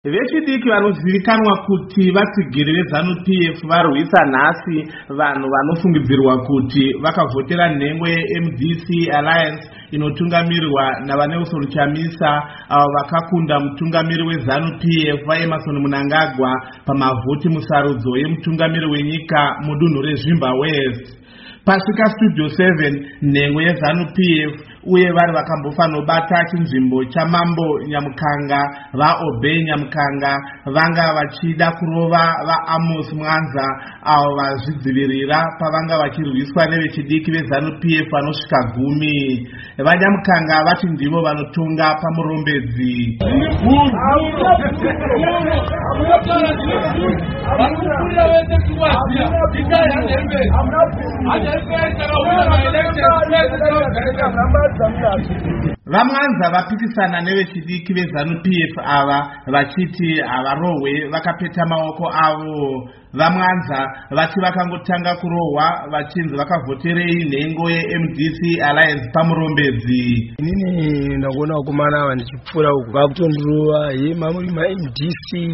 Vechidiki vanozivikanwa kuti vatsigiri veZANU-PF varwisa nhasi vanhu vanofungidzirwa kuti vakavhotera nhengo yeMDC Alliance inotungamirirwa naVanelson Chamisa, avo vakakunda mutungamiri weZANU-PF vaEmmerson Mnangagwa pamavhoti musarudzo yemutungamiri wenyika mudunhu reZvimba West. Pasvika Studio 7 nhengo yeZANU-PF uye vari vakambofanobata chinzvimbo chamambo Nyamukanga, vaObey Nyamukanga vanga vachida kurova vaAmos Mwanza avo vazvidzivirira pavanga vachirwiswa nevechidiki veZANU-PF vanosvika 10. VaNyamukanga vati ndivo vanotonga pamurombedzi. VaMwanza vapikisana nevechidiki veZANU-PF ava vachiti havarohwe vakapeta maoko avo. VaMwanza vati vakangotanga kurohwa vachinzi vakavhoterei nhengo yeMDC Alliance pamurombedzi. Inini ndakona kumana vandichipfuura uku vakutondirova mamuri maMDC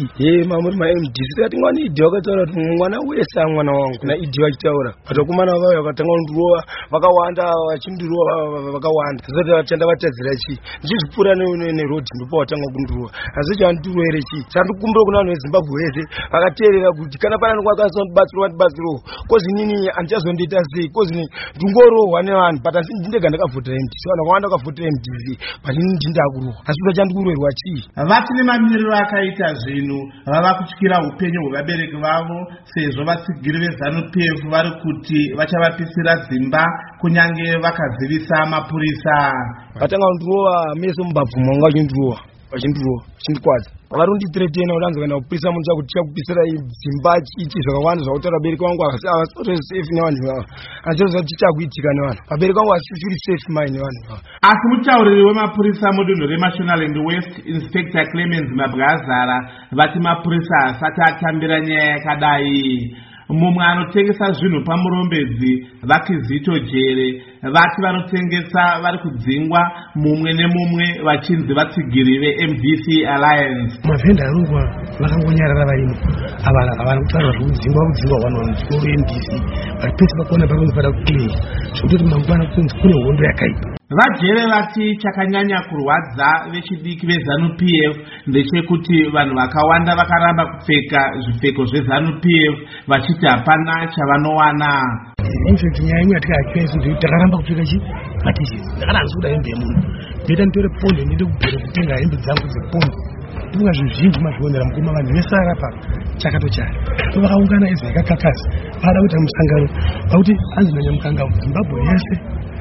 maMDC tikati mwana idhi vakataura kuti mwana wese mwana wangu na idhi vachitaura vatakumana vavo vakatanga kundirova vakawanda vachindirova vakawanda zoti vachanda vatadzira chii ndichizvipfuura nerodhi ndipo vatanga kundirova asi chandirwere chii sandikumbira kuna vanhu veZimbabwe vese vakateerera kuti kana pana kwakasa ndibatsirwa ndibatsirowo kozi nini andichazondiita sei kozi ndingorohwa nevanhu but asi ndindega ndakavhotera MDC vanhu vakawanda vakavhotera MDC but ini ndindakurohwa asi vachandikurwerwa chii. Vati nemamiriro akaita zvinhu vava kutyira upenyu hwevabereki vavo sezvo vatsigiri veZANU-PF vari kuti vachavapisira dzimba kunyange vakazivisa mapurisa. Vatanga kundirova meso mubabvu manga vachindirova vachindikwadza varonditiretena ulanza kana kupisa munhu chakuti chakupisira dzimba chichi zvakawanda zvakutaura vabereki vangu havasitori safe nevanhu vavo andichozva kuti chakuitika nevanhu vabereki vangu vasisiri safe mai nevanhu vavo. Asi mutauriri wemapurisa mudunhu reMashonaland West Inspector Clemens Mabwazara vati mapurisa asati atambira nyaya yakadai. Mumwe anotengesa zvinhu pamurombedzi vaKizito Jere vati vanotengesa vari kudzingwa mumwe nemumwe vachinzi vatsigiri veMDC Alliance. Mavhenda arongwa vakangonyarara varimo avana kutaura zvekudzingwa vanhu veMDC vari pese vakuona panofanira kuclean zvekutoti mangwana kunzi kune hondo yakaipa. VaJere vati chakanyanya kurwadza vechidiki veZANU-PF ndechekuti vanhu vakawanda vakaramba kupfeka zvipfeko zveZANU-PF vachiti hapana chavanowana. Infact nyaya imwe yatikaakwesi ndekuti takaramba kupfeka matisheti ndakadanzi kuda hembe yemunhu ndoita nditore pondo ndiende kubhero kutenga hembe dzangu dzepondo ndinga zvinhu zvizhinji mazvionera mukoma vanhu vese arapa chakatochara vakaungana izvo yakakakazi vada kuita musangano vakuti anzi naNyamukanga Zimbabwe yese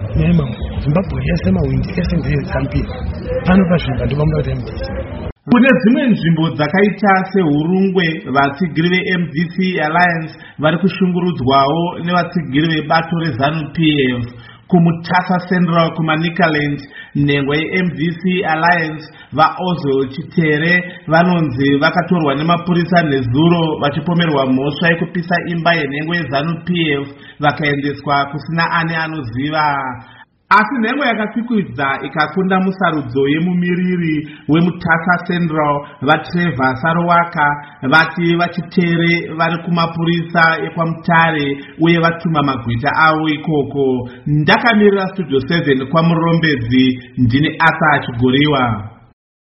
Zimbabwe yese mawindi ese ndeyeZANU-PF pano pazvimba ndopamura kuti MDC. Kune dzimwe nzvimbo dzakaita seHurungwe vatsigiri veMDC Alliance vari kushungurudzwawo nevatsigiri vebato reZANU-PF. Kumutasa Central kuManicaland nhengo yeMDC Alliance vaOzwell Chitere vanonzi vakatorwa nemapurisa nezuro vachipomerwa mhosva yekupisa imba yenhengo yeZANU-PF vakaendeswa kusina ani anoziva. Asi nhengo yakakwikwidza ikakunda musarudzo yemumiriri weMutasa Central vaTrevor Sarowaka vati vachitere vari kumapurisa ekwaMutare uye vatuma magwita avo ikoko. Ndakamirira Studio 7 kwamurombedzi ndini Asa Chigoriwa.